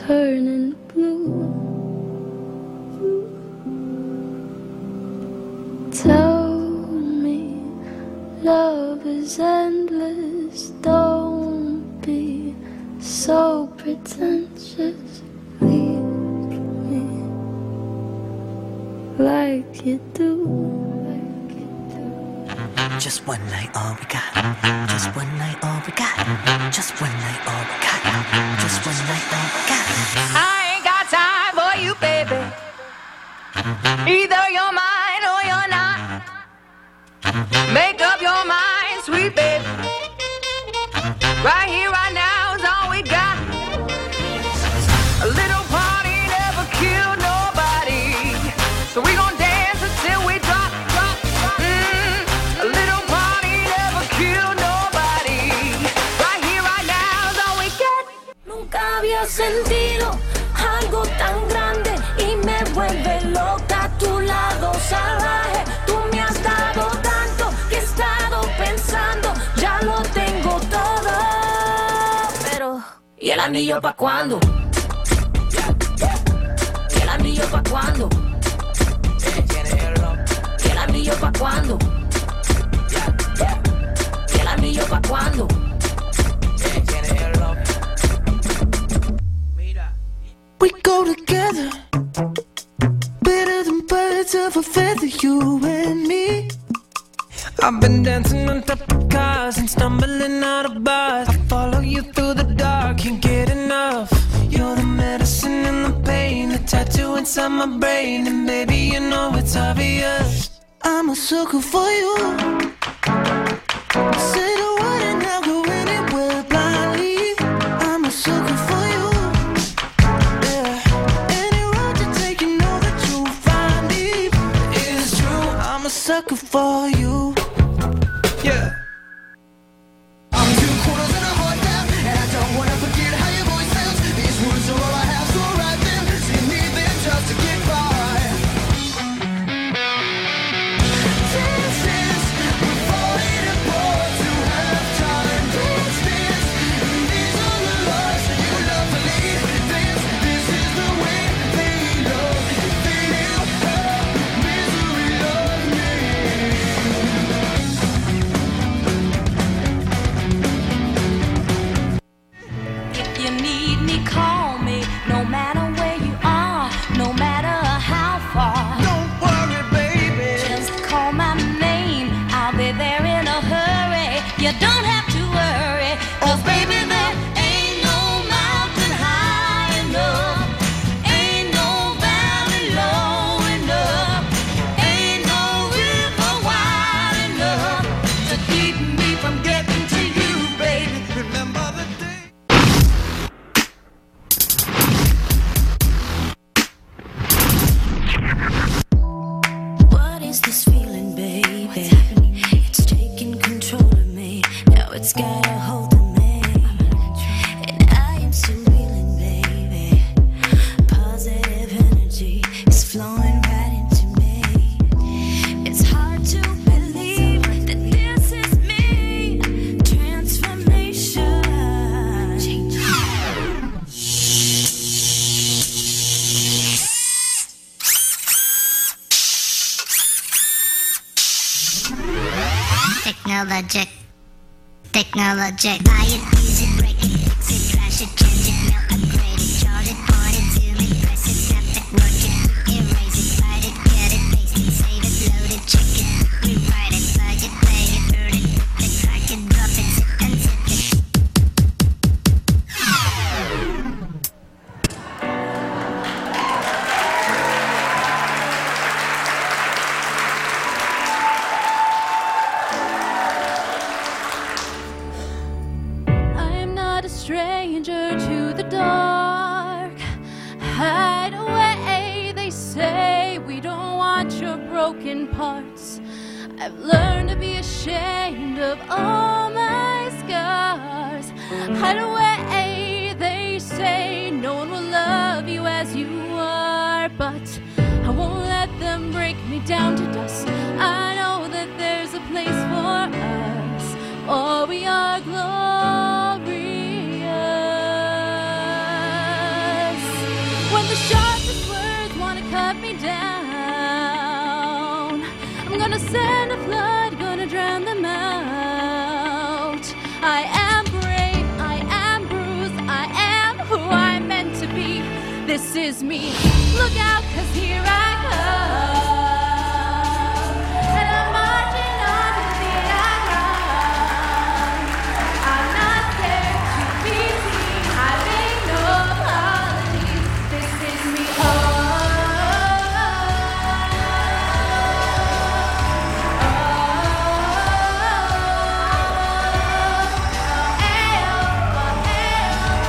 turning blue. Tell me love is endless. Don't be so pretentious. Leave me like you do. Just one night, all we got. Just one night, all we got. Just one night, all we got. Just one night, all we got. I ain't got time for you, baby. Either you're mine or you're not. Make up your mind, sweet baby. Right here, right now is all we got. A little party never killed nobody, so we gon' dance until we drop, drop, drop. A little party never killed nobody. Right here, right now is all we got. Nunca había sentido algo tan grande y me vuelve loca a tu lado salvaje. Tú me has dado tanto que he estado pensando, ya lo tengo todo. Pero, ¿y el anillo pa' cuándo? ¿Y el anillo pa' cuándo? ¿Y el anillo pa' cuándo? ¿Y el anillo pa' cuándo? We go together, better than birds of a feather, you and me. I've been dancing on top of cars and stumbling out of bars. I follow you through the dark, can't get enough. You're the medicine and the pain, the tattoo inside my brain. And baby, you know it's obvious, I'm a sucker for you. Say the word and I'll go anywhere blindly. I'm a sucker for you. I'm a sucker for you. Yeah. I'm 2 quarters and a heart down, and I don't wanna forget how your voice sounds. These words are all I have, so write them. So you need them just to get by. Dance, dance, we're falling apart to have time. Dance, dance, and these are the lives that you love to lead. Dance, this is the way they love. They live her misery love me. If you need me, call me. No matter where you are, no matter how far. Don't worry, baby. Just call my name, I'll be there in a hurry. You don't have to worry, 'cause baby, there ain't no mountain high enough. Ain't no valley low enough. Ain't no river wide enough to keep me from getting to you, baby. Remember the day. What is this feeling, baby? It's taking control of me. Now it's got a hold of me. And I am still reeling, baby. Positive energy is flowing right into me. It's hard to believe that this is me. Transformation. Technologic. Technologic. Buy it, use it, break it, fix it, trash it, change it, melt, upgrade it, charge it, point it, zoom it, press it, tap it, work it, erase it, write it, get it, paste it, save it, load it, check it, rewrite it, budget, play it, burn it, flip it, crack it, drop it, zip and zip it. I am not a stranger to the dark. Hide away, they say. We don't want your broken parts. I've learned to be ashamed of all my scars. Hide away, they say. No one will love you as you are, but I won't let them break me down to dust. I know that there's a place for us, for we are glorious. This is me. Look out, 'cause here I come. And I'm marching on to the outcome. I'm not scared to be seen. I make no apologies. This is me.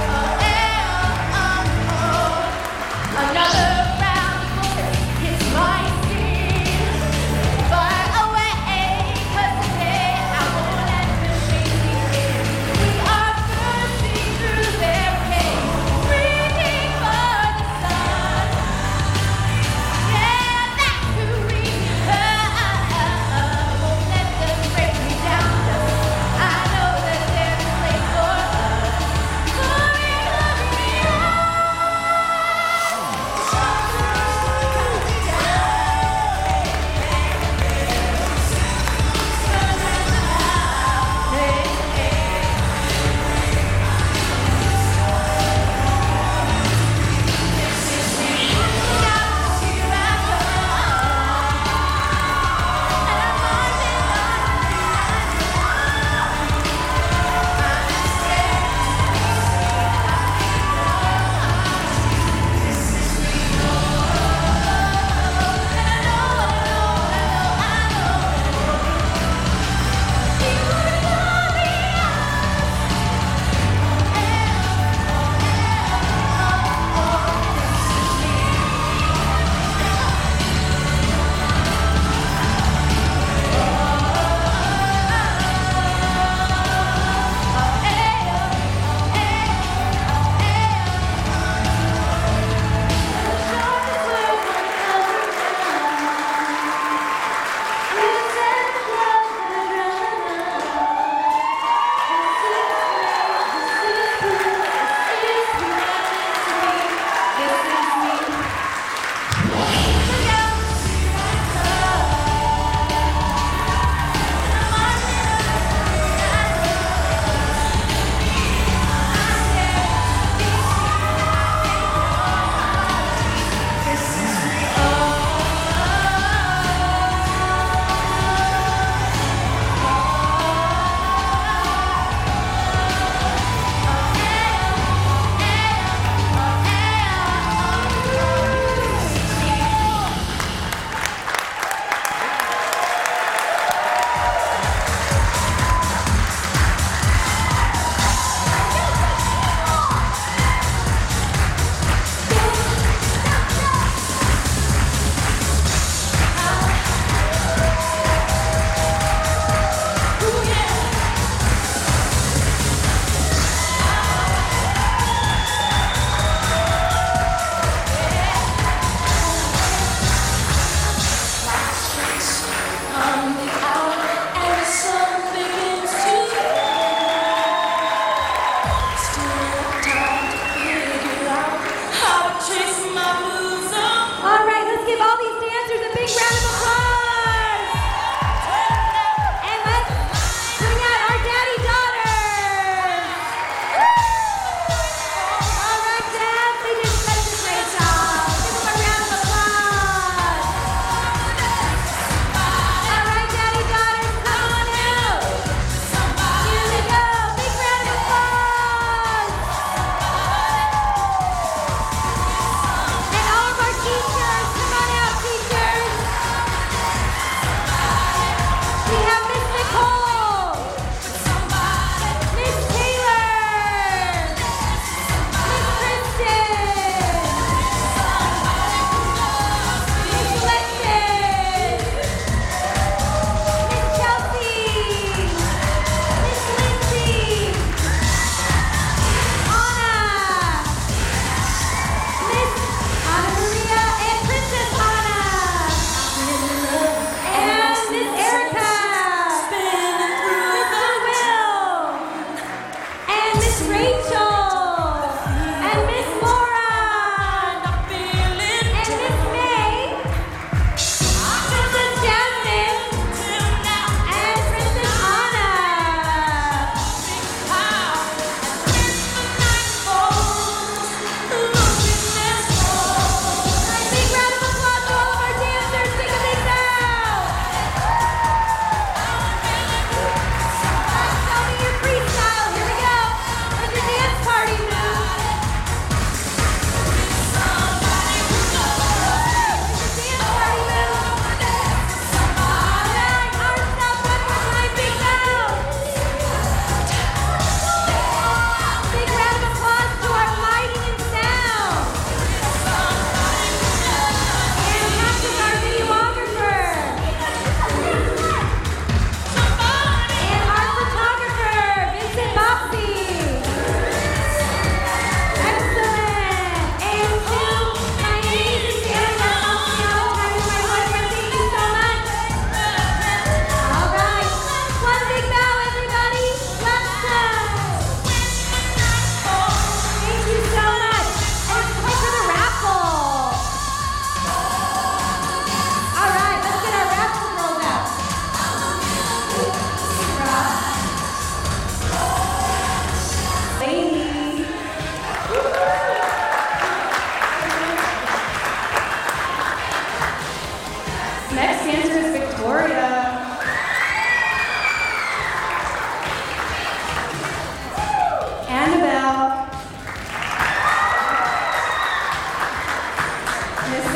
Another round of bullets hits my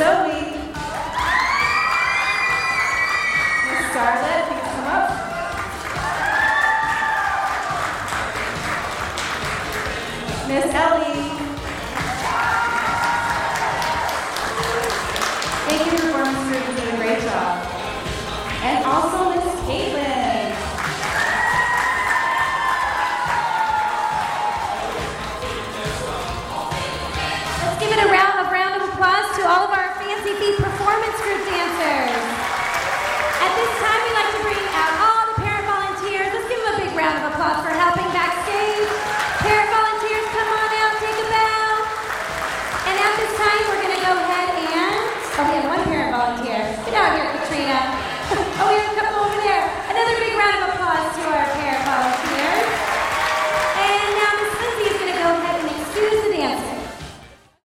Zoe.